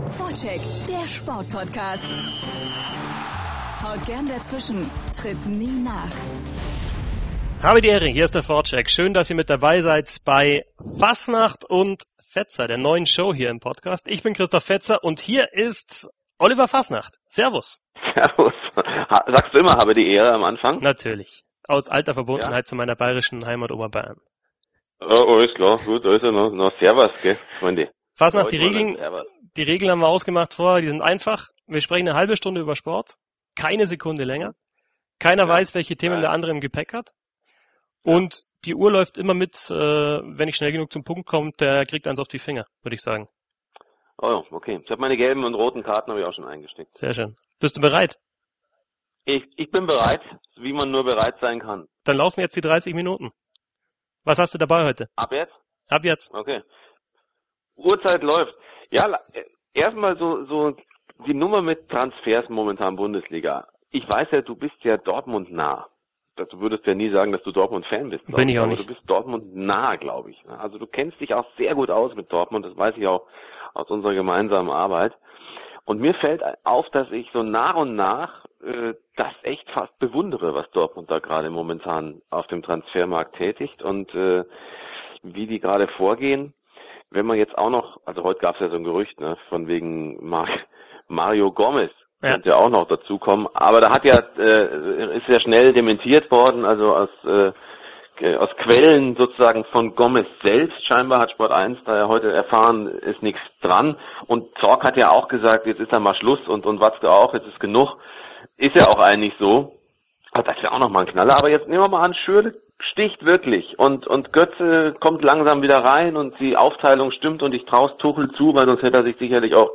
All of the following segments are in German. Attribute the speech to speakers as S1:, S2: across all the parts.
S1: Vorcheck, der Sportpodcast. Haut gern dazwischen, tritt nie nach.
S2: Habe die Ehre, hier ist der Vorcheck. Schön, dass ihr mit dabei seid bei Fasnacht und Fetzer, der neuen Show hier im Podcast. Ich bin Christoph Fetzer und hier ist Oliver Fasnacht. Servus.
S3: Servus. Sagst du immer, habe die Ehre am Anfang?
S2: Natürlich. Aus alter Verbundenheit zu meiner bayerischen Heimat Oberbayern.
S3: Oh, ist klar. Gut, da ist ja noch Servus, gell, Freunde.
S2: Fasnacht, die Regeln haben wir ausgemacht vorher, die sind einfach. Wir sprechen eine halbe Stunde über Sport, keine Sekunde länger. Keiner weiß, welche Themen der andere im Gepäck hat. Und die Uhr läuft immer mit, wenn ich schnell genug zum Punkt komme, der kriegt eins auf die Finger, würde ich sagen.
S3: Oh, okay. Ich habe meine gelben und roten Karten habe ich auch schon eingesteckt.
S2: Sehr schön. Bist du bereit?
S3: Ich bin bereit, wie man nur bereit sein kann.
S2: Dann laufen jetzt die 30 Minuten. Was hast du dabei heute?
S3: Ab jetzt?
S2: Ab jetzt.
S3: Okay. Uhrzeit läuft. Ja, erstmal so die Nummer mit Transfers momentan Bundesliga. Ich weiß ja, du bist ja Dortmund nah. Du würdest ja nie sagen, dass du Dortmund-Fan bist.
S2: Bin ich auch nicht.
S3: Du bist Dortmund nah, glaube ich. Also du kennst dich auch sehr gut aus mit Dortmund. Das weiß ich auch aus unserer gemeinsamen Arbeit. Und mir fällt auf, dass ich so nach und nach das echt fast bewundere, was Dortmund da gerade momentan auf dem Transfermarkt tätigt und wie die gerade vorgehen. Wenn man jetzt auch noch, also heute gab es ja so ein Gerücht, ne, von wegen Mario Gomez, könnte ja auch noch dazukommen, aber da ist ja schnell dementiert worden, also aus Quellen sozusagen von Gomez selbst, scheinbar hat Sport 1 da ja heute erfahren, ist nichts dran, und Zorc hat ja auch gesagt, jetzt ist da mal Schluss, und Watzke auch, jetzt ist genug, ist ja auch eigentlich so, aber das wäre auch nochmal ein Knaller, aber jetzt nehmen wir mal an, Schürrle sticht wirklich und Götze kommt langsam wieder rein und die Aufteilung stimmt und ich traue Tuchel zu, weil sonst hätte er sich sicherlich auch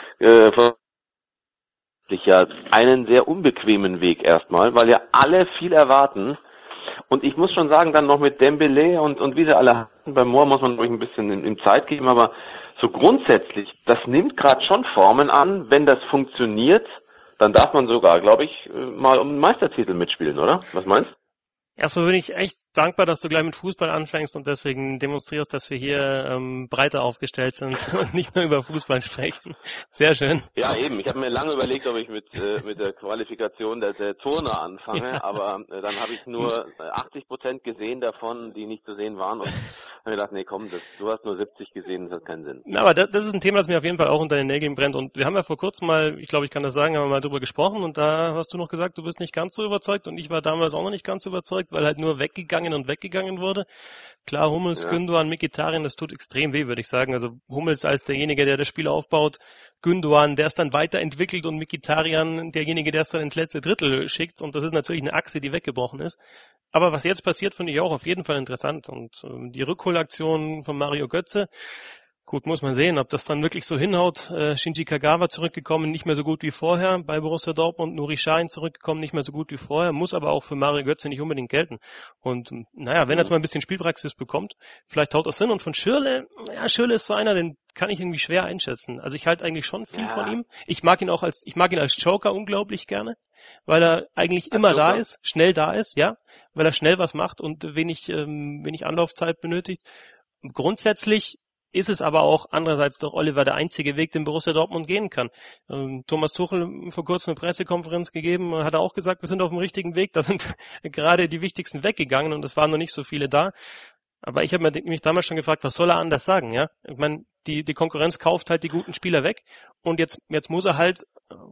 S3: einen sehr unbequemen Weg erstmal, weil ja alle viel erwarten. Und ich muss schon sagen, dann noch mit Dembélé und wie sie alle hatten, bei Mohr muss man ruhig ein bisschen in Zeit geben, aber so grundsätzlich, das nimmt gerade schon Formen an. Wenn das funktioniert, dann darf man sogar, glaube ich, mal um einen Meistertitel mitspielen, oder? Was meinst du?
S2: Erstmal bin ich echt dankbar, dass du gleich mit Fußball anfängst und deswegen demonstrierst, dass wir hier breiter aufgestellt sind und nicht nur über Fußball sprechen. Sehr schön.
S3: Ja, eben. Ich habe mir lange überlegt, ob ich mit der Qualifikation der Turner anfange, aber dann habe ich nur 80% gesehen davon, die nicht zu sehen waren, und habe mir gedacht, nee, komm, du hast nur 70 gesehen, das hat keinen Sinn.
S2: Na, aber das ist ein Thema, das mir auf jeden Fall auch unter den Nägeln brennt, und wir haben ja vor kurzem mal, ich glaube, ich kann das sagen, haben wir mal drüber gesprochen, und da hast du noch gesagt, du bist nicht ganz so überzeugt, und ich war damals auch noch nicht ganz so überzeugt, weil halt nur weggegangen wurde. Klar, Hummels, Gündoğan, Mkhitaryan, das tut extrem weh, würde ich sagen. Also Hummels als derjenige, der das Spiel aufbaut, Gündoğan, der es dann weiterentwickelt, und Mkhitaryan, derjenige, der es dann ins letzte Drittel schickt. Und das ist natürlich eine Achse, die weggebrochen ist. Aber was jetzt passiert, finde ich auch auf jeden Fall interessant. Und die Rückholaktion von Mario Götze, gut, muss man sehen, ob das dann wirklich so hinhaut. Shinji Kagawa zurückgekommen, nicht mehr so gut wie vorher bei Borussia Dortmund. Nuri Sahin zurückgekommen, nicht mehr so gut wie vorher. Muss aber auch für Mario Götze nicht unbedingt gelten. Und naja, wenn er jetzt mal ein bisschen Spielpraxis bekommt, vielleicht haut das hin. Und von Schürrle, Schürrle ist so einer, den kann ich irgendwie schwer einschätzen. Also ich halte eigentlich schon viel von ihm. Ich mag ihn als Joker unglaublich gerne, weil er eigentlich immer da ist, schnell da ist, ja, weil er schnell was macht und wenig Anlaufzeit benötigt. Grundsätzlich ist es aber auch andererseits doch, Oliver, der einzige Weg, den Borussia Dortmund gehen kann. Thomas Tuchel vor kurzem eine Pressekonferenz gegeben, hat er auch gesagt, wir sind auf dem richtigen Weg, da sind gerade die wichtigsten weggegangen und es waren noch nicht so viele da. Aber ich habe mich damals schon gefragt, was soll er anders sagen, ja? Ich meine, die Konkurrenz kauft halt die guten Spieler weg, und jetzt muss er halt,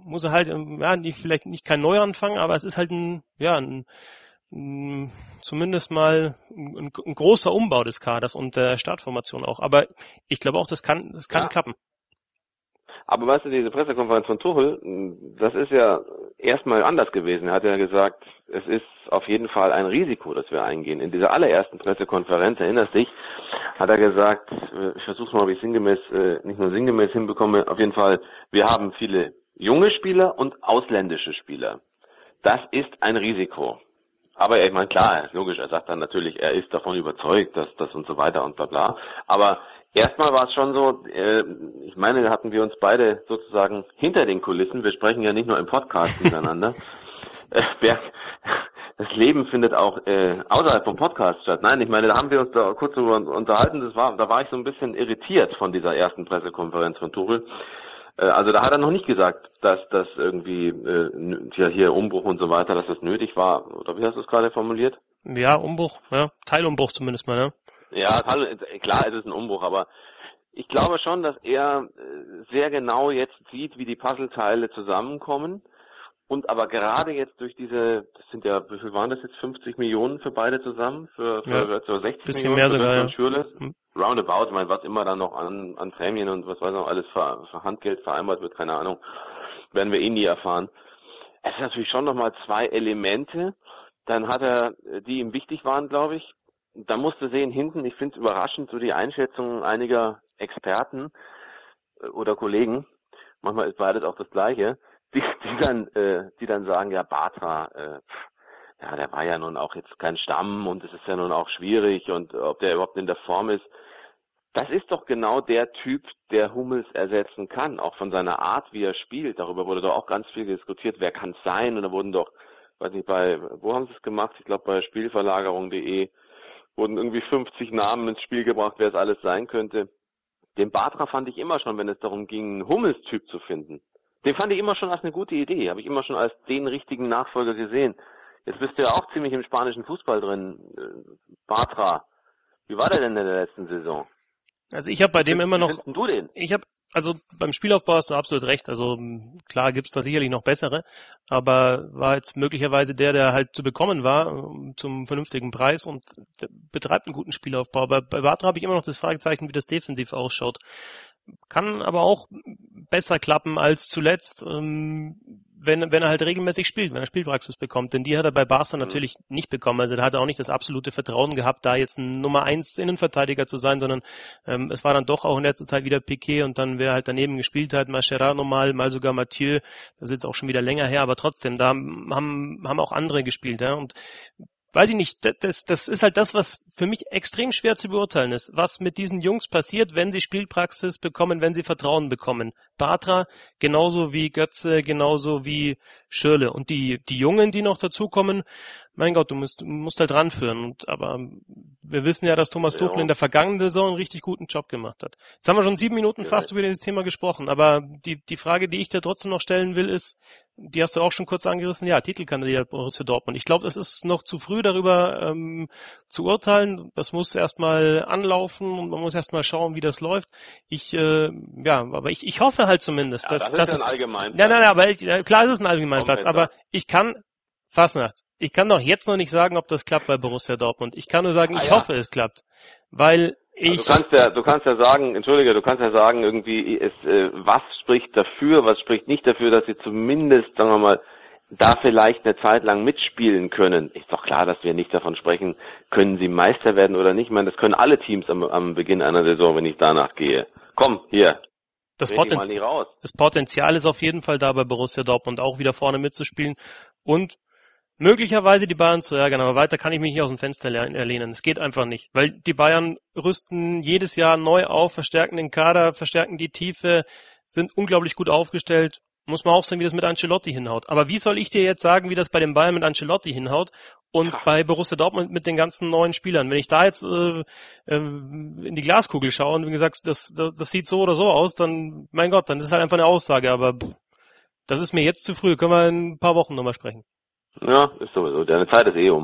S2: vielleicht nicht kein Neuanfang, aber es ist halt zumindest mal ein großer Umbau des Kaders und der Startformation auch. Aber ich glaube auch, das kann klappen.
S3: Aber weißt du, diese Pressekonferenz von Tuchel, das ist ja erstmal anders gewesen. Er hat ja gesagt, es ist auf jeden Fall ein Risiko, das wir eingehen. In dieser allerersten Pressekonferenz, erinnerst dich, hat er gesagt, ich versuche mal, ob ich nicht nur sinngemäß hinbekomme, auf jeden Fall, wir haben viele junge Spieler und ausländische Spieler. Das ist ein Risiko. Aber ich meine, klar, logisch, er sagt dann natürlich, er ist davon überzeugt, dass das und so weiter und bla bla. Aber erstmal war es schon so, ich meine, da hatten wir uns beide sozusagen hinter den Kulissen, wir sprechen ja nicht nur im Podcast miteinander, das Leben findet auch außerhalb vom Podcast statt. Nein, ich meine, da haben wir uns da kurz drüber unterhalten, da war ich so ein bisschen irritiert von dieser ersten Pressekonferenz von Tuchel. Also da hat er noch nicht gesagt, dass das irgendwie hier Umbruch und so weiter, dass das nötig war. Oder wie hast du es gerade formuliert?
S2: Ja, Umbruch, ja, Teilumbruch zumindest mal, ne?
S3: Ja, klar, es ist ein Umbruch, aber ich glaube schon, dass er sehr genau jetzt sieht, wie die Puzzleteile zusammenkommen. Und aber gerade jetzt durch das sind ja, wie viel waren das jetzt, 50 Millionen für beide zusammen? Für 60
S2: bisschen
S3: Millionen
S2: mehr
S3: für
S2: sogar,
S3: und Schürrle?
S2: Hm.
S3: Roundabout, ich meine, was immer da noch an Prämien und was weiß ich noch alles für Handgeld vereinbart wird, keine Ahnung, werden wir nie erfahren. Es ist natürlich schon nochmal 2 Elemente. Dann hat er, die ihm wichtig waren, glaube ich. Da musst du sehen, hinten, ich finde es überraschend, so die Einschätzung einiger Experten oder Kollegen, manchmal ist beides auch das Gleiche, die dann sagen, ja, Bartra, ja, der war ja nun auch jetzt kein Stamm und es ist ja nun auch schwierig und ob der überhaupt in der Form ist. Das ist doch genau der Typ, der Hummels ersetzen kann, auch von seiner Art, wie er spielt. Darüber wurde doch auch ganz viel diskutiert, wer kann es sein? Und da wurden doch, weiß nicht, wo haben sie es gemacht? Ich glaube bei Spielverlagerung.de wurden irgendwie 50 Namen ins Spiel gebracht, wer es alles sein könnte. Den Bartra fand ich immer schon, wenn es darum ging, einen Hummels-Typ zu finden. Den fand ich immer schon als eine gute Idee, habe ich immer schon als den richtigen Nachfolger gesehen. Jetzt bist du ja auch ziemlich im spanischen Fußball drin, Bartra. Wie war der denn in der letzten Saison?
S2: Also ich habe bei dem immer noch,
S3: Wie findest du den?
S2: Also beim Spielaufbau hast du absolut recht. Also klar gibt's da sicherlich noch bessere, aber war jetzt möglicherweise der halt zu bekommen war zum vernünftigen Preis und betreibt einen guten Spielaufbau. Aber bei Bartra habe ich immer noch das Fragezeichen, wie das defensiv ausschaut. Kann aber auch besser klappen als zuletzt, wenn er halt regelmäßig spielt, wenn er Spielpraxis bekommt. Denn die hat er bei Barca natürlich nicht bekommen. Also da hat er auch nicht das absolute Vertrauen gehabt, da jetzt ein Nummer 1 Innenverteidiger zu sein, sondern es war dann doch auch in letzter Zeit wieder Piqué und dann wer halt daneben gespielt hat, Mascherano mal sogar Mathieu. Das ist jetzt auch schon wieder länger her, aber trotzdem, da haben auch andere gespielt. Ja? Und weiß ich nicht, das ist halt das, was für mich extrem schwer zu beurteilen ist, was mit diesen Jungs passiert, wenn sie Spielpraxis bekommen, wenn sie Vertrauen bekommen. Bartra genauso wie Götze, genauso wie Schürrle. Und die Jungen, die noch dazukommen, mein Gott, du musst halt ranführen. Aber wir wissen ja, dass Thomas Tuchel in der vergangenen Saison einen richtig guten Job gemacht hat. Jetzt haben wir schon 7 Minuten fast über dieses Thema gesprochen, aber die Frage, die ich dir trotzdem noch stellen will, ist, die hast du auch schon kurz angerissen, ja, Titelkandidat Borussia Dortmund. Ich glaube, es ist noch zu früh darüber zu urteilen. Das muss erstmal anlaufen und man muss erstmal schauen, wie das läuft. Aber ich hoffe halt zumindest,
S3: ja,
S2: dass
S3: das ist ein Allgemeinplatz.
S2: Nein, aber klar ist es ein Allgemeinplatz, aber ich kann doch jetzt noch nicht sagen, ob das klappt bei Borussia Dortmund. Ich kann nur sagen, ich hoffe, es klappt, weil
S3: du kannst ja sagen, irgendwie was spricht dafür, was spricht nicht dafür, dass sie zumindest, sagen wir mal, da vielleicht eine Zeit lang mitspielen können. Ist doch klar, dass wir nicht davon sprechen, können sie Meister werden oder nicht. Ich meine, das können alle Teams am Beginn einer Saison, wenn ich danach gehe. Komm, hier.
S2: Das Potenzial ist auf jeden Fall da bei Borussia Dortmund, auch wieder vorne mitzuspielen und möglicherweise die Bayern zu ärgern, aber weiter kann ich mich nicht aus dem Fenster lehnen. Es geht einfach nicht, weil die Bayern rüsten jedes Jahr neu auf, verstärken den Kader, verstärken die Tiefe, sind unglaublich gut aufgestellt. Muss man auch sehen, wie das mit Ancelotti hinhaut. Aber wie soll ich dir jetzt sagen, wie das bei den Bayern mit Ancelotti hinhaut und bei Borussia Dortmund mit den ganzen neuen Spielern? Wenn ich da jetzt in die Glaskugel schaue und wie gesagt, das sieht so oder so aus, dann, mein Gott, dann ist es halt einfach eine Aussage. Aber das ist mir jetzt zu früh. Können wir in ein paar Wochen nochmal sprechen.
S3: Ja, ist sowieso. Deine Zeit ist um.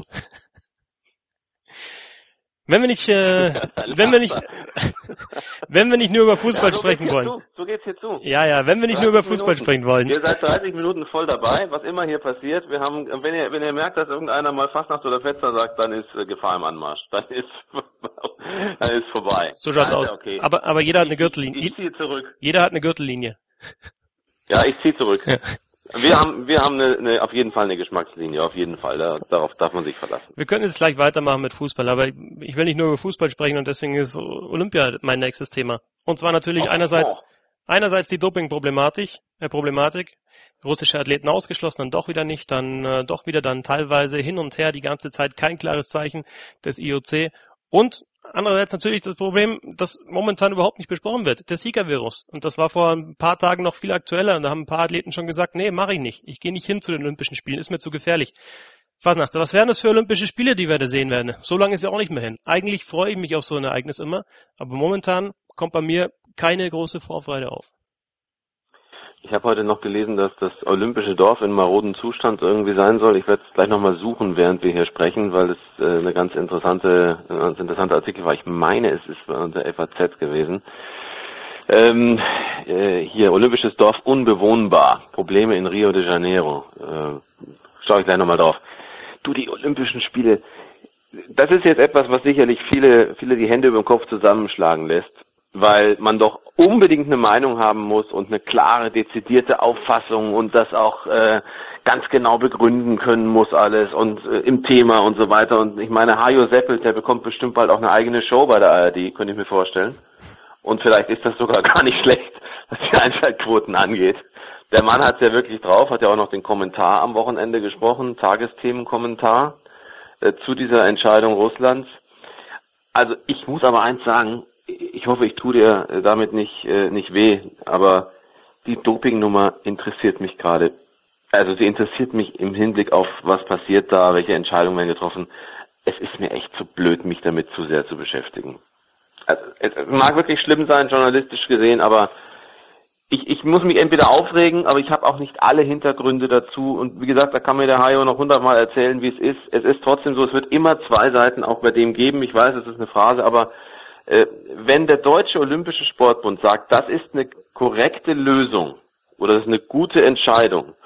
S2: Wenn wir nicht nur über Fußball sprechen wollen.
S3: So geht's hier zu.
S2: Ja, wenn wir nicht nur über Fußball sprechen wollen.
S3: Ihr seid 30 Minuten voll dabei, was immer hier passiert. Wir haben, wenn ihr merkt, dass irgendeiner mal Fastnacht oder Fetzer sagt, dann ist Gefahr im Anmarsch. Dann ist vorbei.
S2: So schaut's aus.
S3: Okay.
S2: Aber jeder hat eine Gürtellinie.
S3: Ich ziehe zurück.
S2: Jeder hat eine Gürtellinie.
S3: Ja, ich ziehe zurück. Ja. Wir haben auf jeden Fall eine Geschmackslinie, auf jeden Fall. Darauf darf man sich verlassen.
S2: Wir können jetzt gleich weitermachen mit Fußball, aber ich will nicht nur über Fußball sprechen und deswegen ist Olympia mein nächstes Thema. Und zwar natürlich einerseits die Doping-Problematik. Russische Athleten ausgeschlossen, dann doch wieder nicht, dann doch wieder dann teilweise hin und her, die ganze Zeit kein klares Zeichen des IOC. Und andererseits natürlich das Problem, das momentan überhaupt nicht besprochen wird, der Zika-Virus. Und das war vor ein paar Tagen noch viel aktueller. Und da haben ein paar Athleten schon gesagt, nee, mache ich nicht. Ich gehe nicht hin zu den Olympischen Spielen, ist mir zu gefährlich. Fasnacht, was wären das für Olympische Spiele, die wir da sehen werden? So lange ist ja auch nicht mehr hin. Eigentlich freue ich mich auf so ein Ereignis immer, aber momentan kommt bei mir keine große Vorfreude auf.
S3: Ich habe heute noch gelesen, dass das olympische Dorf in marodem Zustand irgendwie sein soll. Ich werde es gleich nochmal suchen, während wir hier sprechen, weil es ein ganz interessanter Artikel war. Ich meine, es ist bei der FAZ gewesen. Hier, olympisches Dorf unbewohnbar. Probleme in Rio de Janeiro. Schaue ich gleich nochmal drauf. Du, die Olympischen Spiele, das ist jetzt etwas, was sicherlich viele die Hände über den Kopf zusammenschlagen lässt, weil man doch unbedingt eine Meinung haben muss und eine klare, dezidierte Auffassung und das auch ganz genau begründen können muss alles und im Thema und so weiter. Und ich meine, Hajo Seppelt, der bekommt bestimmt bald auch eine eigene Show bei der ARD, könnte ich mir vorstellen. Und vielleicht ist das sogar gar nicht schlecht, was die Einschaltquoten angeht. Der Mann hat es ja wirklich drauf, hat ja auch noch den Kommentar am Wochenende gesprochen, Tagesthemenkommentar zu dieser Entscheidung Russlands. Also ich muss aber eins sagen, ich hoffe, ich tue dir damit nicht weh, aber die Dopingnummer interessiert mich gerade. Also sie interessiert mich im Hinblick auf, was passiert da, welche Entscheidungen werden getroffen. Es ist mir echt zu blöd, mich damit zu sehr zu beschäftigen. Also, es mag wirklich schlimm sein, journalistisch gesehen, aber ich muss mich entweder aufregen, aber ich habe auch nicht alle Hintergründe dazu. Und wie gesagt, da kann mir der Hajo noch 100-mal erzählen, wie es ist. Es ist trotzdem so, es wird immer zwei Seiten auch bei dem geben. Ich weiß, es ist eine Phrase, aber wenn der Deutsche Olympische Sportbund sagt, das ist eine korrekte Lösung oder das ist eine gute Entscheidung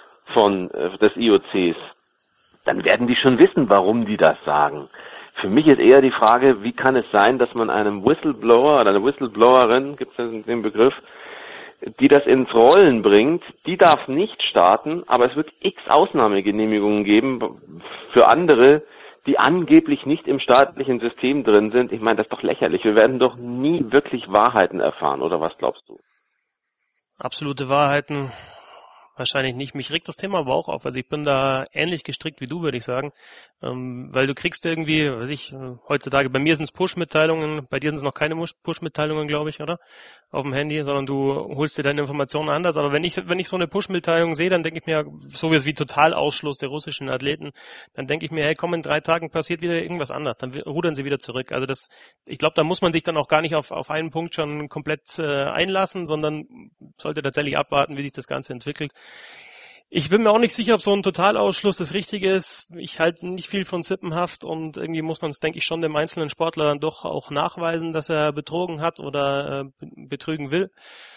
S3: des IOCs, dann werden die schon wissen, warum die das sagen. Für mich ist eher die Frage, wie kann es sein, dass man einem Whistleblower oder einer Whistleblowerin, gibt es den Begriff, die das ins Rollen bringt, die darf nicht starten, aber es wird x Ausnahmegenehmigungen geben für andere, die angeblich nicht im staatlichen System drin sind. Ich meine, das ist doch lächerlich. Wir werden doch nie wirklich Wahrheiten erfahren, oder was glaubst du?
S2: Absolute Wahrheiten wahrscheinlich nicht. Mich regt das Thema aber auch auf. Also ich bin da ähnlich gestrickt wie du, würde ich sagen. Weil du kriegst irgendwie, heutzutage, bei mir sind es Push-Mitteilungen, bei dir sind es noch keine Push-Mitteilungen, glaube ich, oder? Auf dem Handy, sondern du holst dir deine Informationen anders. Aber wenn ich so eine Push-Mitteilung sehe, dann denke ich mir, so wie Totalausschluss der russischen Athleten, dann denke ich mir, hey komm, in 3 Tagen passiert wieder irgendwas anders. Dann rudern sie wieder zurück. Also ich glaube, da muss man sich dann auch gar nicht auf einen Punkt schon komplett einlassen, sondern sollte tatsächlich abwarten, wie sich das Ganze entwickelt. Ich bin mir auch nicht sicher, ob so ein Totalausschluss das Richtige ist. Ich halte nicht viel von Sippenhaft und irgendwie muss man es, denke ich, schon dem einzelnen Sportler dann doch auch nachweisen, dass er betrogen hat oder betrügen will.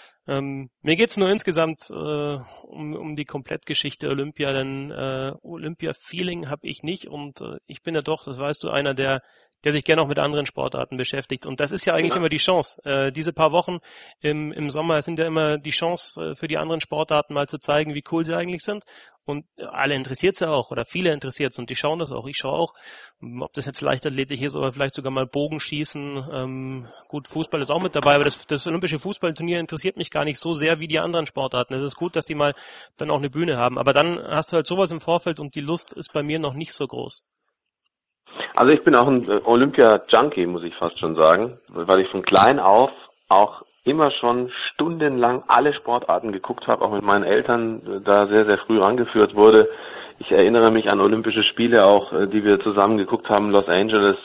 S2: Mir geht's nur insgesamt um die Komplettgeschichte Olympia, denn Olympia-Feeling habe ich nicht und ich bin ja doch, das weißt du, einer, der sich gerne auch mit anderen Sportarten beschäftigt. Und das ist ja eigentlich immer die Chance. Diese paar Wochen im Sommer sind ja immer die Chance für die anderen Sportarten mal zu zeigen, wie cool sie eigentlich sind. Und alle interessiert es ja auch, oder viele interessiert es und die schauen das auch. Ich schaue auch, ob das jetzt Leichtathletik ist oder vielleicht sogar mal Bogenschießen. Gut, Fußball ist auch mit dabei, aber das olympische Fußballturnier interessiert mich gar nicht so sehr wie die anderen Sportarten. Es ist gut, dass die mal dann auch eine Bühne haben. Aber dann hast du halt sowas im Vorfeld und die Lust ist bei mir noch nicht so groß.
S3: Also ich bin auch ein Olympia-Junkie, muss ich fast schon sagen, weil ich von klein auf auch immer schon stundenlang alle Sportarten geguckt habe, auch mit meinen Eltern da sehr, sehr früh rangeführt wurde. Ich erinnere mich an Olympische Spiele auch, die wir zusammen geguckt haben, Los Angeles,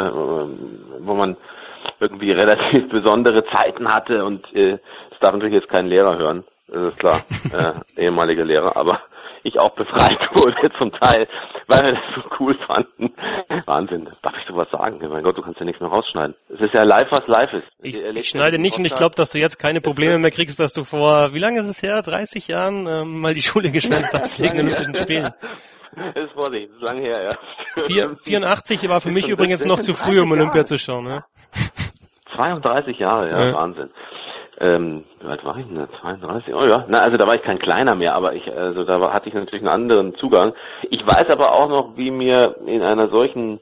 S3: wo man irgendwie relativ besondere Zeiten hatte und das darf natürlich jetzt kein Lehrer hören, das ist klar, ehemaliger Lehrer, aber ich auch befreit wurde zum Teil, weil wir das so cool fanden. Wahnsinn, darf ich sowas sagen? Mein Gott, du kannst ja nichts mehr rausschneiden. Es ist ja live, was live ist.
S2: Ich schneide nicht und ich glaube, dass du jetzt keine Probleme mehr kriegst, dass du vor, wie lange ist es her, 30 Jahren mal die Schule geschwänzt hast wegen den Olympischen Spielen.
S3: Das ist Vorsicht, das ist lange her, ja.
S2: 84 war für mich übrigens noch zu früh, um Olympia zu schauen. Ne?
S3: 32 Jahre, ja. Wahnsinn. Wie alt war ich denn da? 32? Oh ja, also da war ich kein Kleiner mehr, aber da hatte ich natürlich einen anderen Zugang. Ich weiß aber auch noch, wie mir in einer solchen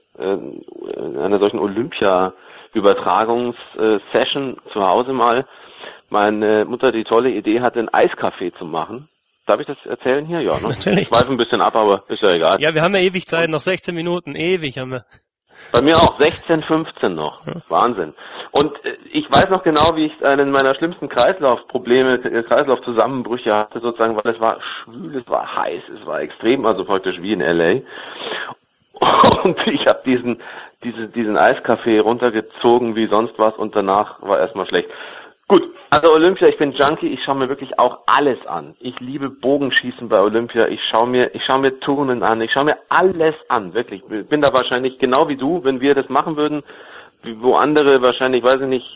S3: Olympia-Übertragungssession zu Hause mal meine Mutter die tolle Idee hatte, einen Eiskaffee zu machen. Darf ich das erzählen hier? Ja, ne?
S2: Natürlich.
S3: Ich weiß ein bisschen ab, aber ist ja egal.
S2: Ja, wir haben ja ewig Zeit, noch 16 Minuten, ewig haben wir.
S3: Bei mir auch 16:15 noch. Wahnsinn. Und ich weiß noch genau, wie ich einen meiner schlimmsten Kreislaufzusammenbrüche hatte, sozusagen, weil es war schwül, es war heiß, es war extrem, also praktisch wie in LA. Und ich habe diesen Eiskaffee runtergezogen wie sonst was und danach war erstmal schlecht. Gut, also Olympia, ich bin Junkie, ich schaue mir wirklich auch alles an. Ich liebe Bogenschießen bei Olympia, ich schaue mir Turnen an, ich schaue mir alles an, wirklich. Ich bin da wahrscheinlich genau wie du, wenn wir das machen würden, wo andere wahrscheinlich, weiß ich nicht,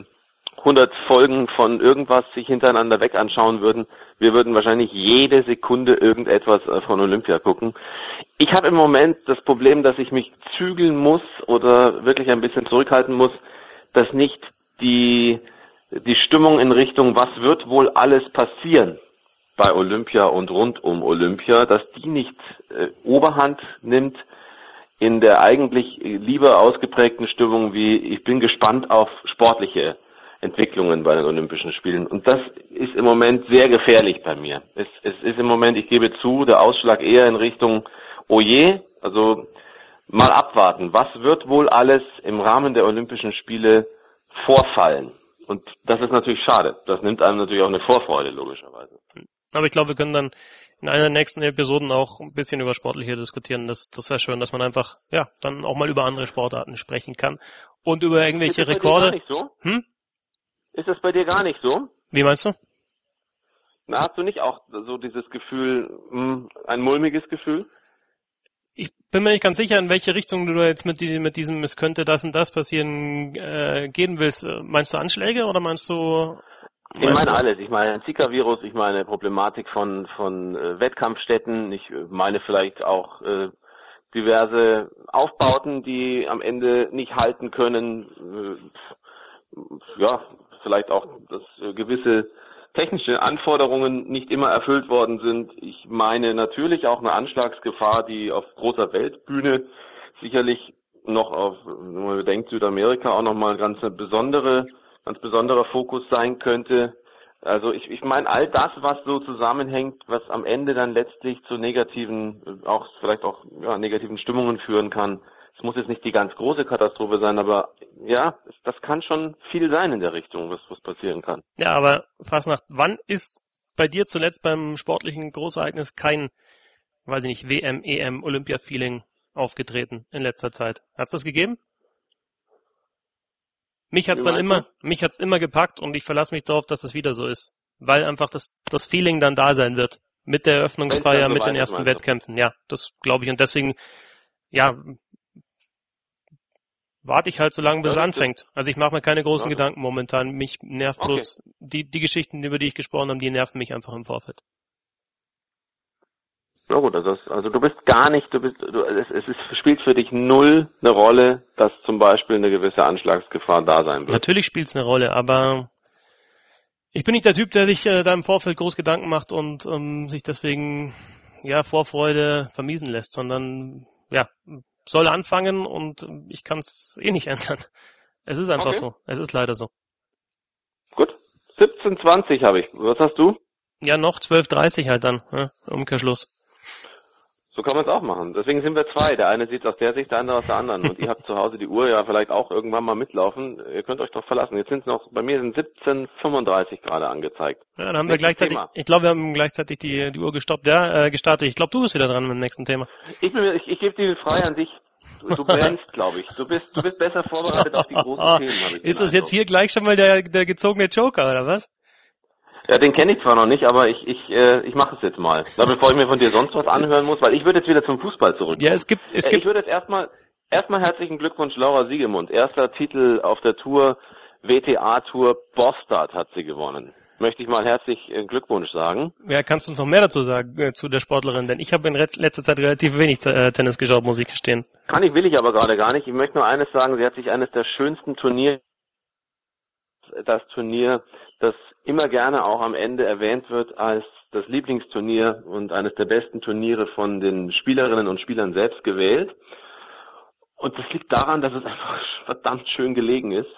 S3: 100 Folgen von irgendwas sich hintereinander weg anschauen würden. Wir würden wahrscheinlich jede Sekunde irgendetwas von Olympia gucken. Ich habe im Moment das Problem, dass ich mich zügeln muss oder wirklich ein bisschen zurückhalten muss, dass nicht die Stimmung in Richtung, was wird wohl alles passieren bei Olympia und rund um Olympia, dass die nicht Oberhand nimmt in der eigentlich lieber ausgeprägten Stimmung wie, ich bin gespannt auf sportliche Entwicklungen bei den Olympischen Spielen. Und das ist im Moment sehr gefährlich bei mir. Es ist im Moment, ich gebe zu, der Ausschlag eher in Richtung, oh je, also mal abwarten, was wird wohl alles im Rahmen der Olympischen Spiele vorfallen? Und das ist natürlich schade. Das nimmt einem natürlich auch eine Vorfreude, logischerweise.
S2: Aber ich glaube, wir können dann in einer der nächsten Episoden auch ein bisschen über Sportliche diskutieren. Das wäre schön, dass man einfach, ja, dann auch mal über andere Sportarten sprechen kann. Und über irgendwelche Rekorde.
S3: Ist das bei dir gar nicht so? Ist das bei dir gar nicht so?
S2: Wie meinst du?
S3: Na, hast du nicht auch so dieses Gefühl, ein mulmiges Gefühl?
S2: Ich bin mir nicht ganz sicher, in welche Richtung du jetzt mit diesem, es könnte das und das passieren, gehen willst. Meinst du Anschläge oder meinst du...
S3: Ich meine alles. Ich meine Zika-Virus, ich meine Problematik von Wettkampfstätten, ich meine vielleicht auch diverse Aufbauten, die am Ende nicht halten können. Ja, vielleicht auch, dass gewisse technische Anforderungen nicht immer erfüllt worden sind. Ich meine natürlich auch eine Anschlagsgefahr, die auf großer Weltbühne sicherlich noch auf, wenn man bedenkt, Südamerika auch nochmal ganz besonderer Fokus sein könnte. Also ich meine all das, was so zusammenhängt, was am Ende dann letztlich zu negativen, auch vielleicht auch negativen Stimmungen führen kann. Es muss jetzt nicht die ganz große Katastrophe sein, aber ja, das kann schon viel sein in der Richtung, was passieren kann.
S2: Ja, aber Fasnacht, wann ist bei dir zuletzt beim sportlichen Großereignis kein, weiß ich nicht, WM, EM, Olympia-Feeling aufgetreten in letzter Zeit? Hat's das gegeben? Mich hat's immer gepackt und ich verlasse mich darauf, dass es wieder so ist. Weil einfach das Feeling dann da sein wird. Mit der Eröffnungsfeier, mit den ersten Wettkämpfen. Ja, das glaube ich. Und deswegen, ja, warte ich halt so lange, bis es anfängt. Also ich mache mir keine großen Gedanken momentan. Mich nervt bloß die Geschichten, über die ich gesprochen habe, die nerven mich einfach im Vorfeld.
S3: Na gut, also du bist gar nicht, spielt für dich null eine Rolle, dass zum Beispiel eine gewisse Anschlagsgefahr da sein wird.
S2: Natürlich spielt es eine Rolle, aber ich bin nicht der Typ, der sich da im Vorfeld groß Gedanken macht und sich deswegen Vorfreude vermiesen lässt, sondern soll anfangen und ich kann es nicht ändern. Es ist einfach so. Es ist leider so.
S3: Gut. 17:20 habe ich. Was hast du?
S2: Ja, noch 12:30 halt dann. Umkehrschluss.
S3: So kann man es auch machen. Deswegen sind wir zwei. Der eine sieht es aus der Sicht, der andere aus der anderen. Und ihr habt zu Hause die Uhr ja vielleicht auch irgendwann mal mitlaufen. Ihr könnt euch doch verlassen. Jetzt sind es noch, bei mir sind 17:35 gerade angezeigt.
S2: Ja, dann haben wir gleichzeitig, ich glaube, wir haben gleichzeitig die Uhr gestartet. Ich glaube, du bist wieder dran mit dem nächsten Thema. Ich
S3: gebe die frei an dich. Du brennst, glaube ich. Du bist besser vorbereitet auf die großen Themen.
S2: Ist das jetzt hier gleich schon mal der gezogene Joker, oder was?
S3: Ja, den kenne ich zwar noch nicht, aber ich mache es jetzt mal. Bevor ich mir von dir sonst was anhören muss, weil ich würde jetzt wieder zum Fußball zurückkommen.
S2: Ja, es gibt.
S3: Ich würde jetzt erstmal herzlichen Glückwunsch Laura Siegemund. Erster Titel auf der Tour, WTA-Tour Bostad hat sie gewonnen. Möchte ich mal herzlich Glückwunsch sagen.
S2: Ja, kannst du uns noch mehr dazu sagen, zu der Sportlerin? Denn ich habe in letzter Zeit relativ wenig Tennis geschaut, muss ich gestehen.
S3: Will ich aber gerade gar nicht. Ich möchte nur eines sagen, sie hat sich eines der schönsten Turniere, das Turnier, das immer gerne auch am Ende erwähnt wird als das Lieblingsturnier und eines der besten Turniere von den Spielerinnen und Spielern selbst gewählt. Und das liegt daran, dass es einfach verdammt schön gelegen ist.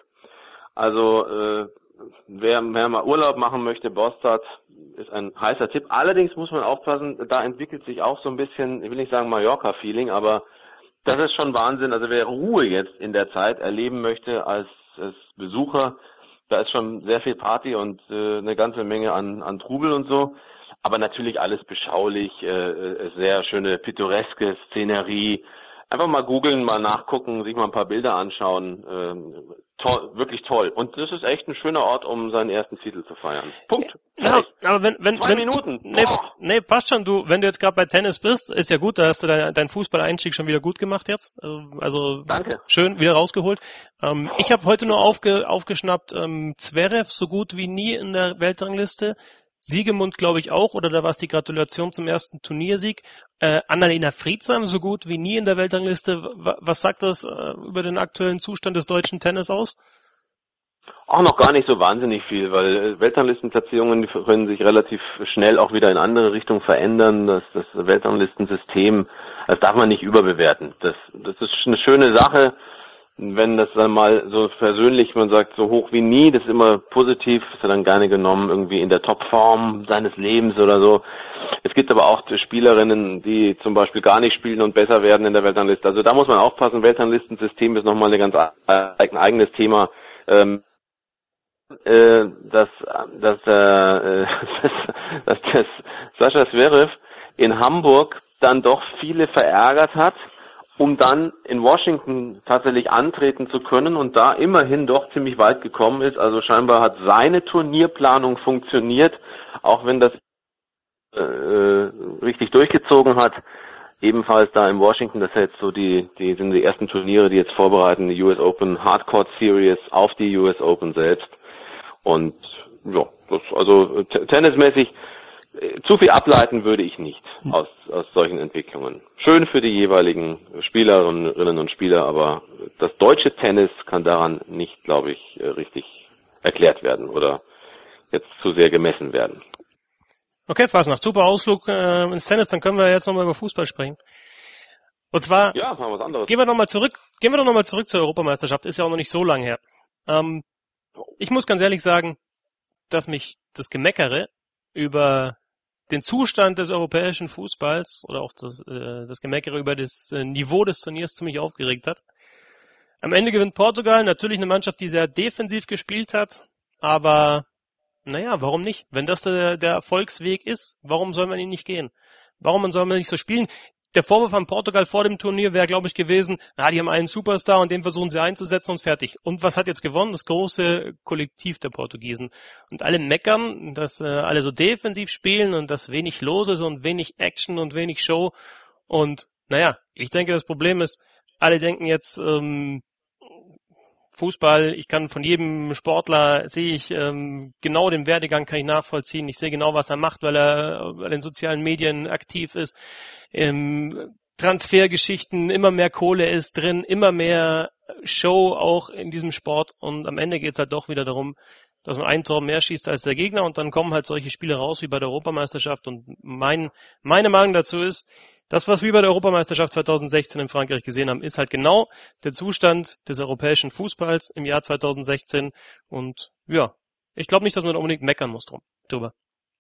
S3: Also wer mal Urlaub machen möchte, Bostad ist ein heißer Tipp. Allerdings muss man aufpassen, da entwickelt sich auch so ein bisschen, ich will nicht sagen Mallorca-Feeling, aber das ist schon Wahnsinn. Also wer Ruhe jetzt in der Zeit erleben möchte als Besucher, da ist schon sehr viel Party und eine ganze Menge an Trubel und so. Aber natürlich alles beschaulich, sehr schöne pittoreske Szenerie. Einfach mal googeln, mal nachgucken, sich mal ein paar Bilder anschauen. Toll, wirklich toll. Und das ist echt ein schöner Ort, um seinen ersten Titel zu feiern. Punkt.
S2: Ja, aber wenn
S3: 2 Minuten.
S2: Nee, passt schon. Wenn du jetzt gerade bei Tennis bist, ist ja gut, da hast du deinen Fußballeinstieg schon wieder gut gemacht jetzt. Also
S3: danke.
S2: Schön wieder rausgeholt. Ich habe heute nur aufgeschnappt, Zverev so gut wie nie in der Weltrangliste. Siegemund, glaube ich, auch, oder da war es die Gratulation zum ersten Turniersieg. Annalena Friedsam so gut wie nie in der Weltrangliste. Was sagt das über den aktuellen Zustand des deutschen Tennis aus?
S3: Auch noch gar nicht so wahnsinnig viel, weil Weltranglistenplatzierungen können sich relativ schnell auch wieder in andere Richtungen verändern. Das Weltranglistensystem, das darf man nicht überbewerten. Das ist eine schöne Sache. Wenn das dann mal so persönlich, man sagt, so hoch wie nie, das ist immer positiv, ist ja dann gerne genommen, irgendwie in der Topform seines Lebens oder so. Es gibt aber auch Spielerinnen, die zum Beispiel gar nicht spielen und besser werden in der Weltrangliste. Also da muss man aufpassen, Weltranglistensystem ist nochmal ein ganz eigenes Thema. Dass Sascha Zverev in Hamburg dann doch viele verärgert hat, um dann in Washington tatsächlich antreten zu können und da immerhin doch ziemlich weit gekommen ist. Also scheinbar hat seine Turnierplanung funktioniert, auch wenn das richtig durchgezogen hat. Ebenfalls da in Washington, das ist jetzt so sind die ersten Turniere, die jetzt vorbereiten, die US Open Hardcourt Series auf die US Open selbst. Und ja, also tennismäßig zu viel ableiten würde ich nicht aus solchen Entwicklungen. Schön für die jeweiligen Spielerinnen und Spieler, aber das deutsche Tennis kann daran nicht, glaube ich, richtig erklärt werden oder jetzt zu sehr gemessen werden.
S2: Okay, Fasnacht, super Ausflug ins Tennis, dann können wir jetzt nochmal über Fußball sprechen. Und zwar,
S3: ja, mal was anderes.
S2: Gehen wir doch nochmal zurück zur Europameisterschaft, ist ja auch noch nicht so lange her. Ich muss ganz ehrlich sagen, dass mich das Gemeckere über den Zustand des europäischen Fußballs oder auch das Gemeckere über das Niveau des Turniers ziemlich aufgeregt hat. Am Ende gewinnt Portugal, natürlich eine Mannschaft, die sehr defensiv gespielt hat, aber naja, warum nicht? Wenn das der Erfolgsweg ist, warum soll man ihn nicht gehen? Warum soll man nicht so spielen? Der Vorwurf an Portugal vor dem Turnier wäre, glaube ich, gewesen, die haben einen Superstar und den versuchen sie einzusetzen und fertig. Und was hat jetzt gewonnen? Das große Kollektiv der Portugiesen. Und alle meckern, dass alle so defensiv spielen und dass wenig los ist und wenig Action und wenig Show. Und naja, ich denke, das Problem ist, alle denken jetzt, Fußball, ich kann von jedem Sportler, sehe ich genau den Werdegang, kann ich nachvollziehen. Ich sehe genau, was er macht, weil er bei den sozialen Medien aktiv ist. Transfergeschichten, immer mehr Kohle ist drin, immer mehr Show auch in diesem Sport. Und am Ende geht es halt doch wieder darum, dass man ein Tor mehr schießt als der Gegner. Und dann kommen halt solche Spiele raus wie bei der Europameisterschaft. Und meine Meinung dazu ist, das, was wir bei der Europameisterschaft 2016 in Frankreich gesehen haben, ist halt genau der Zustand des europäischen Fußballs im Jahr 2016. Und ja, ich glaube nicht, dass man unbedingt meckern muss drüber.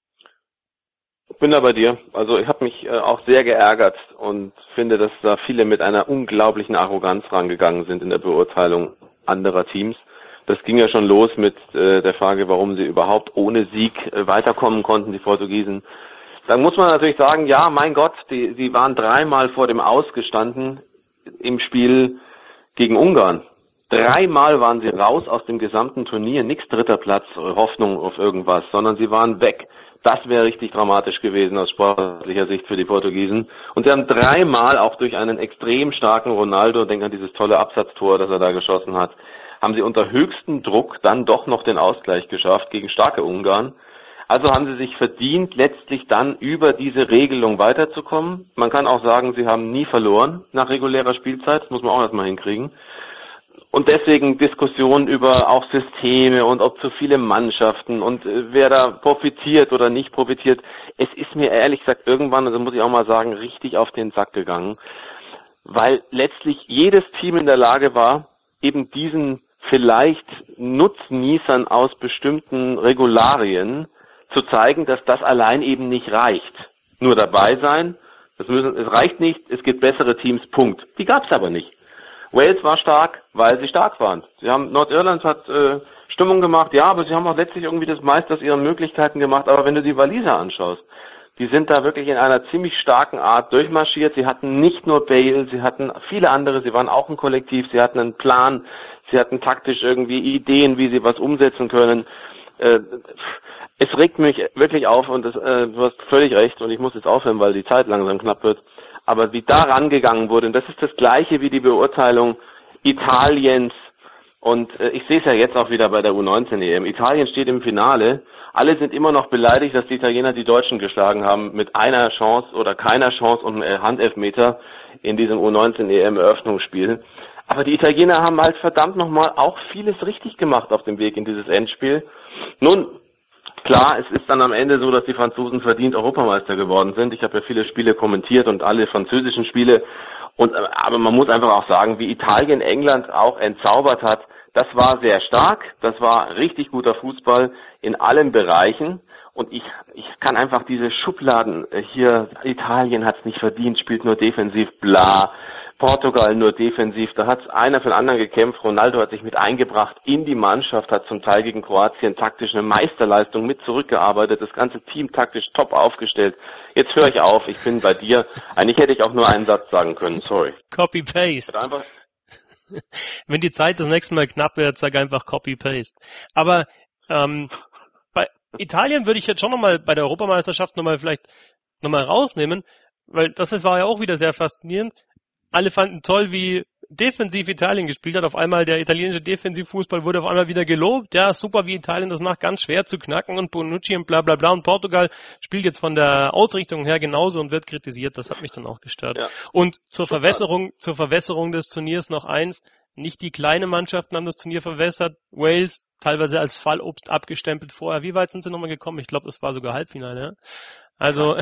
S3: Ich bin da bei dir. Also ich habe mich auch sehr geärgert und finde, dass da viele mit einer unglaublichen Arroganz rangegangen sind in der Beurteilung anderer Teams. Das ging ja schon los mit der Frage, warum sie überhaupt ohne Sieg weiterkommen konnten, die Portugiesen. Dann muss man natürlich sagen, ja, mein Gott, sie waren 3-mal vor dem Aus gestanden im Spiel gegen Ungarn. 3-mal waren sie raus aus dem gesamten Turnier, nix dritter Platz, Hoffnung auf irgendwas, sondern sie waren weg. Das wäre richtig dramatisch gewesen aus sportlicher Sicht für die Portugiesen. Und sie haben 3-mal auch durch einen extrem starken Ronaldo, denk an dieses tolle Absatztor, das er da geschossen hat, haben sie unter höchstem Druck dann doch noch den Ausgleich geschafft gegen starke Ungarn. Also haben sie sich verdient, letztlich dann über diese Regelung weiterzukommen. Man kann auch sagen, sie haben nie verloren nach regulärer Spielzeit. Das muss man auch erstmal hinkriegen. Und deswegen Diskussionen über auch Systeme und ob zu viele Mannschaften und wer da profitiert oder nicht profitiert. Es ist mir ehrlich gesagt irgendwann, also muss ich auch mal sagen, richtig auf den Sack gegangen. Weil letztlich jedes Team in der Lage war, eben diesen vielleicht Nutznießern aus bestimmten Regularien zu zeigen, dass das allein eben nicht reicht. Nur dabei sein, es reicht nicht, es gibt bessere Teams, Punkt. Die gab es aber nicht. Wales war stark, weil sie stark waren. Nordirland hat Stimmung gemacht, ja, aber sie haben auch letztlich irgendwie das meiste aus ihren Möglichkeiten gemacht. Aber wenn du die Waliser anschaust, Die sind da wirklich in einer ziemlich starken Art durchmarschiert. Sie hatten nicht nur Bale, sie hatten viele andere, sie waren auch ein Kollektiv, sie hatten einen Plan, sie hatten taktisch irgendwie Ideen, wie sie was umsetzen können. Es regt mich wirklich auf und du hast völlig recht und ich muss jetzt aufhören, weil die Zeit langsam knapp wird. Aber wie da rangegangen wurde, und das ist das Gleiche wie die Beurteilung Italiens. Und ich sehe es ja jetzt auch wieder bei der U19-EM. Italien steht im Finale. Alle sind immer noch beleidigt, dass die Italiener die Deutschen geschlagen haben mit einer Chance oder keiner Chance und einem Handelfmeter in diesem U19-EM-Eröffnungsspiel. Aber die Italiener haben halt verdammt nochmal auch vieles richtig gemacht auf dem Weg in dieses Endspiel. Nun, klar, es ist dann am Ende so, dass die Franzosen verdient Europameister geworden sind. Ich habe ja viele Spiele kommentiert und alle französischen Spiele. Aber man muss einfach auch sagen, wie Italien England auch entzaubert hat, das war sehr stark, das war richtig guter Fußball in allen Bereichen und ich kann einfach diese Schubladen hier, Italien hat's nicht verdient, spielt nur defensiv, bla, Portugal nur defensiv, da hat's einer für den anderen gekämpft, Ronaldo hat sich mit eingebracht in die Mannschaft, hat zum Teil gegen Kroatien taktisch eine Meisterleistung mit zurückgearbeitet, das ganze Team taktisch top aufgestellt. Jetzt höre ich auf, ich bin bei dir, eigentlich hätte ich auch nur einen Satz sagen können, sorry.
S2: Copy-Paste. Wenn die Zeit das nächste Mal knapp wird, sag einfach Copy-Paste. Aber bei Italien würde ich jetzt schon nochmal bei der Europameisterschaft vielleicht nochmal rausnehmen, weil das war ja auch wieder sehr faszinierend. Alle fanden toll, wie defensiv Italien gespielt hat. Auf einmal der italienische Defensivfußball wurde auf einmal wieder gelobt. Ja, super, wie Italien das macht, ganz schwer zu knacken und Bonucci und bla bla bla. Und Portugal spielt jetzt von der Ausrichtung her genauso und wird kritisiert. Das hat mich dann auch gestört. Ja. Und zur Verwässerung des Turniers noch eins. Nicht die kleinen Mannschaften haben das Turnier verwässert. Wales teilweise als Fallobst abgestempelt vorher. Wie weit sind sie nochmal gekommen? Ich glaube, es war sogar Halbfinale. Ja? Also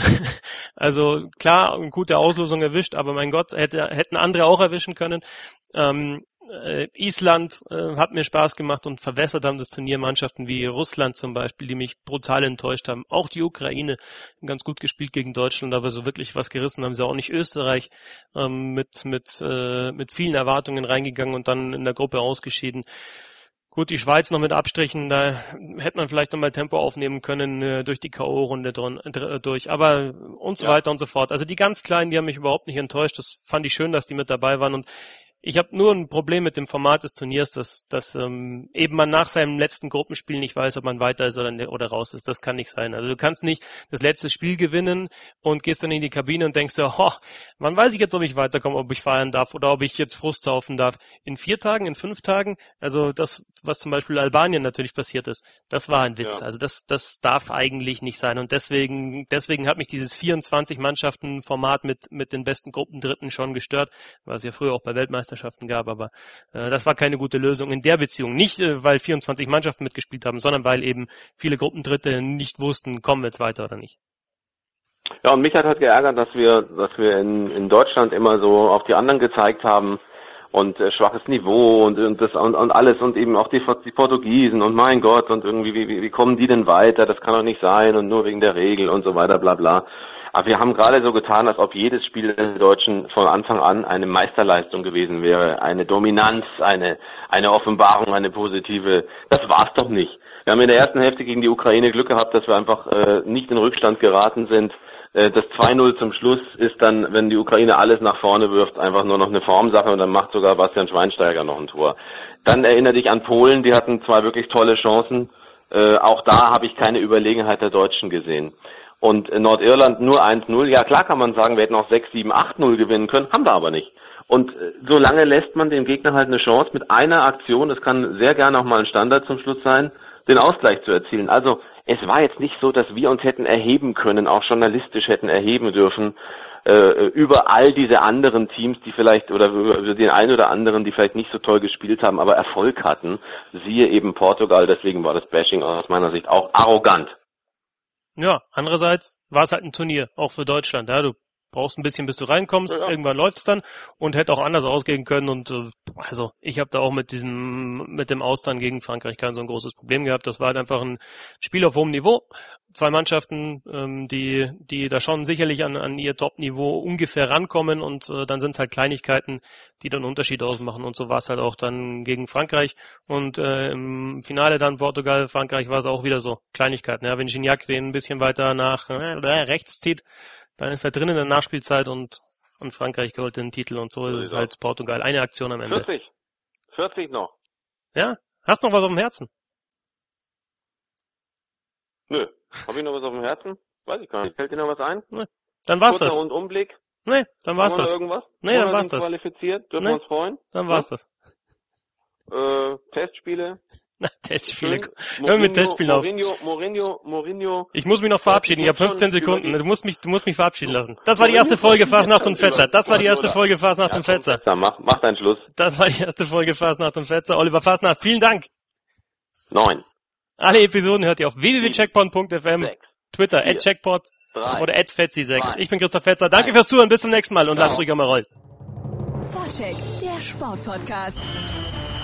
S2: klar, eine gute Auslosung erwischt, aber mein Gott, hätten andere auch erwischen können. Island hat mir Spaß gemacht und verwässert haben das Turnier Mannschaften wie Russland zum Beispiel, die mich brutal enttäuscht haben. Auch die Ukraine ganz gut gespielt gegen Deutschland, aber so wirklich was gerissen haben sie auch nicht. Österreich mit vielen Erwartungen reingegangen und dann in der Gruppe ausgeschieden. Gut, die Schweiz noch mit Abstrichen, da hätte man vielleicht nochmal Tempo aufnehmen können durch die K.O.-Runde durch, aber und so weiter und so fort. Also die ganz Kleinen, die haben mich überhaupt nicht enttäuscht. Das fand ich schön, dass die mit dabei waren und ich habe nur ein Problem mit dem Format des Turniers, dass eben man nach seinem letzten Gruppenspiel nicht weiß, ob man weiter ist oder raus ist. Das kann nicht sein. Also du kannst nicht das letzte Spiel gewinnen und gehst dann in die Kabine und denkst ja, wann weiß ich jetzt, ob ich weiterkomme, ob ich feiern darf oder ob ich jetzt Frust saufen darf. In 4 Tagen, in 5 Tagen, also das, was zum Beispiel Albanien natürlich passiert ist, das war ein Witz. Ja. Also das darf eigentlich nicht sein und deswegen hat mich dieses 24-Mannschaften-Format mit den besten Gruppendritten schon gestört, was ja früher auch bei Weltmeisterschaften gab, aber das war keine gute Lösung in der Beziehung. Nicht, weil 24 Mannschaften mitgespielt haben, sondern weil eben viele Gruppendritte nicht wussten, kommen wir jetzt weiter oder nicht.
S3: Ja, und mich hat halt geärgert, dass wir in Deutschland immer so auf die anderen gezeigt haben und schwaches Niveau und alles und eben auch die Portugiesen und mein Gott und irgendwie wie kommen die denn weiter? Das kann doch nicht sein und nur wegen der Regel und so weiter, bla bla. Aber wir haben gerade so getan, als ob jedes Spiel der Deutschen von Anfang an eine Meisterleistung gewesen wäre, eine Dominanz, eine Offenbarung, eine positive. Das war's doch nicht. Wir haben in der ersten Hälfte gegen die Ukraine Glück gehabt, dass wir einfach nicht in Rückstand geraten sind. Das 2-0 zum Schluss ist dann, wenn die Ukraine alles nach vorne wirft, einfach nur noch eine Formsache und dann macht sogar Bastian Schweinsteiger noch ein Tor. Dann erinnere dich an Polen, die hatten 2 wirklich tolle Chancen. Auch da habe ich keine Überlegenheit der Deutschen gesehen. Und Nordirland nur 1-0. Ja, klar kann man sagen, wir hätten auch 6, 7, 8-0 gewinnen können, haben wir aber nicht. Und solange lässt man dem Gegner halt eine Chance, mit einer Aktion, das kann sehr gerne auch mal ein Standard zum Schluss sein, den Ausgleich zu erzielen. Also es war jetzt nicht so, dass wir uns hätten erheben können, auch journalistisch hätten erheben dürfen, über all diese anderen Teams, die vielleicht, oder über den einen oder anderen, die vielleicht nicht so toll gespielt haben, aber Erfolg hatten. Siehe eben Portugal, deswegen war das Bashing aus meiner Sicht auch arrogant.
S2: Ja, andererseits war es halt ein Turnier, auch für Deutschland. Ja, du brauchst ein bisschen, bis du reinkommst, irgendwann läuft's dann und hätte auch anders ausgehen können und also ich habe da auch mit dem Austern gegen Frankreich kein so ein großes Problem gehabt. Das war halt einfach ein Spiel auf hohem Niveau. 2 Mannschaften, die da schon sicherlich an ihr Top-Niveau ungefähr rankommen und dann sind es halt Kleinigkeiten, die dann einen Unterschied ausmachen und so war es halt auch dann gegen Frankreich und im Finale dann Portugal, Frankreich war es auch wieder so Kleinigkeiten. Ja, wenn Gignac den ein bisschen weiter nach rechts zieht, dann ist er drin in der Nachspielzeit und Frankreich geholt den Titel und so ist es halt Portugal. Eine Aktion am Ende.
S3: 40 noch.
S2: Ja? Hast du noch was auf dem Herzen?
S3: Nö. Habe ich noch was auf dem Herzen? Weiß ich gar nicht. Fällt dir noch was ein?
S2: Nee. Dann war's das.
S3: Und Umblick?
S2: Nee, dann war's das.
S3: Irgendwas?
S2: Nee, dann war's das.
S3: Qualifiziert? Dürfen wir uns freuen?
S2: Dann war's das.
S3: Testspiele?
S2: Na, Testspiele. Hör mit Testspielen auf.
S3: Mourinho.
S2: Ich muss mich noch verabschieden. Ich habe 15 Sekunden. Du musst mich verabschieden lassen. Das war die erste Folge Fasnacht und Fetzer. Das war die erste Folge Fasnacht und Fetzer.
S3: Mach deinen Schluss.
S2: Das war die erste Folge Fasnacht und Fetzer. Oliver Fasnacht, vielen Dank.
S3: 9.
S2: Alle Episoden hört ihr auf www.checkpoint.fm, Twitter @checkpot oder @fetzi6. Ich bin Christoph Fetzer. Danke fürs Zuhören. Bis zum nächsten Mal und lasst ruhig mal rollen.
S1: Vorcheck, der Sportpodcast.